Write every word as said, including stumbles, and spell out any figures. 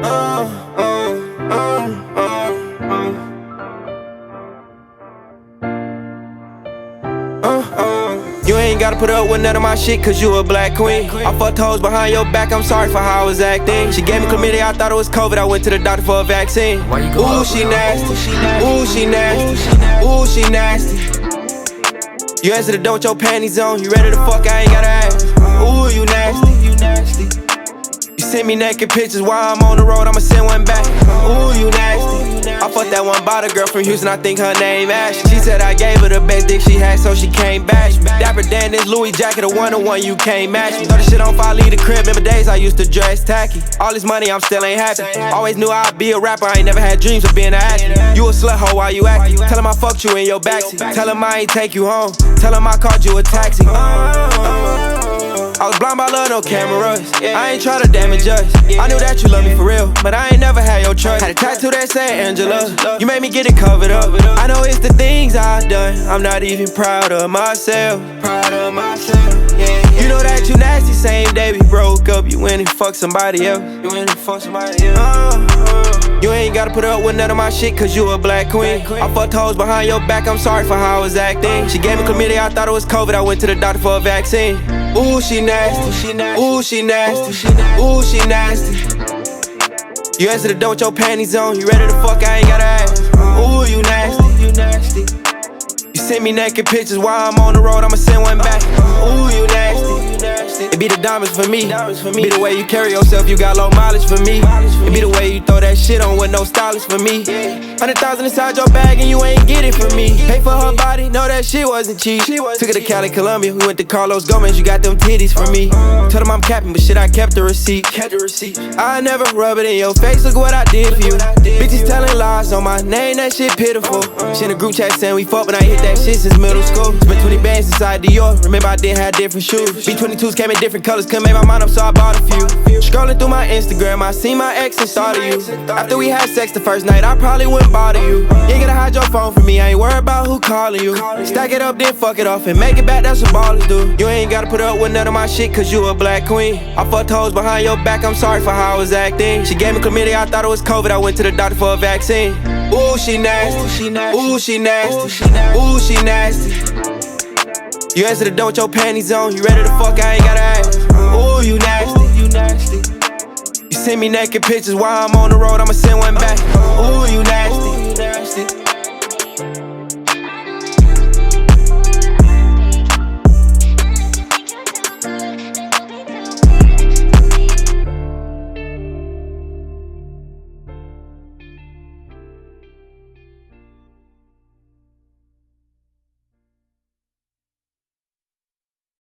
Uh, uh, uh, uh, uh, uh. You ain't gotta put up with none of my shit cause you a black queen. I fucked hoes behind your back, I'm sorry for how I was acting. She gave me chlamydia, I thought it was COVID, I went to the doctor for a vaccine. Ooh, she nasty, ooh, she nasty, ooh, she nasty. You answer the door with your panties on, you ready to fuck, I ain't gotta ask. Ooh, you nasty, you nasty. You send me naked pictures while I'm on the road, I'ma send one back. Ooh, you nasty. I fucked that one bottle girl from Houston, I think her name Ash. She said I gave her the best dick she had, so she came back. Dapper Dan, this Louis jacket, a one-on-one, you can't match me. Throw the shit on fire, leave the crib, remember days I used to dress tacky. All this money, I'm still ain't happy. Always knew I'd be a rapper, I ain't never had dreams of being an athlete. You a slut hoe while you acting. Tell him I fucked you in your backseat. Tell him I ain't take you home. Tell him I called you a taxi. I was blind by love, no cameras. I ain't try to damage us. I knew that you love me for real, but I ain't never had your trust. Had a tattoo that said Angela. You made me get it covered up. I know it's the things I've done. I'm not even proud of myself. Proud of myself. You know that you nasty. Same day we broke up, you went and fucked somebody else. You went and fucked somebody else. Uh, uh. You ain't gotta put up with none of my shit cause you a black queen. I fucked hoes behind your back, I'm sorry for how I was acting. She gave me chlamydia, I thought it was COVID, I went to the doctor for a vaccine. Ooh, she nasty, ooh, she nasty, ooh, she nasty. You answer the door with your panties on, you ready to fuck, I ain't gotta ask. Ooh, you nasty, you nasty. You send me naked pictures while I'm on the road, I'ma send one back. Ooh, you nasty. It be the diamonds for me. Be the way you carry yourself, you got low mileage for me. It be the way you throw that shit on with no stylist for me. Hundred thousand inside your bag and you ain't get it from me. Pay for her body, know that shit wasn't cheap. Took her to Cali, Colombia, we went to Carlos Gomez, you got them titties for me. Told him I'm capping, but shit, I kept the receipt. I never rub it in your face, look what I did for you. Bitches telling lies on my name, that shit pitiful. She in the group chat saying we fuck, but I hit that shit since middle school. Spent twenty bands inside Dior, remember I didn't have different shoes. B twenty-twos came in different colors, couldn't make my mind up, so I bought a few. Scrolling through my Instagram, I seen my ex and thought of you. After we had sex the first night, I probably wouldn't bother you. You ain't gotta hide your phone from me, I ain't worried about who calling you. Stack it up, then fuck it off and make it back, that's what ballers do. You ain't gotta put up with none of my shit cause you a black queen. I fucked hoes behind your back, I'm sorry for how I was acting. She gave me chlamydia, I thought it was COVID, I went to the doctor for a vaccine. Ooh, she nasty, ooh, she nasty, ooh, she nasty. You answer the door with your panties on, you ready to fuck, I ain't gotta ask. Ooh, you nasty, you nasty. You send me naked pictures while I'm on the road, I'ma send one back. Ooh, you nasty, you nasty.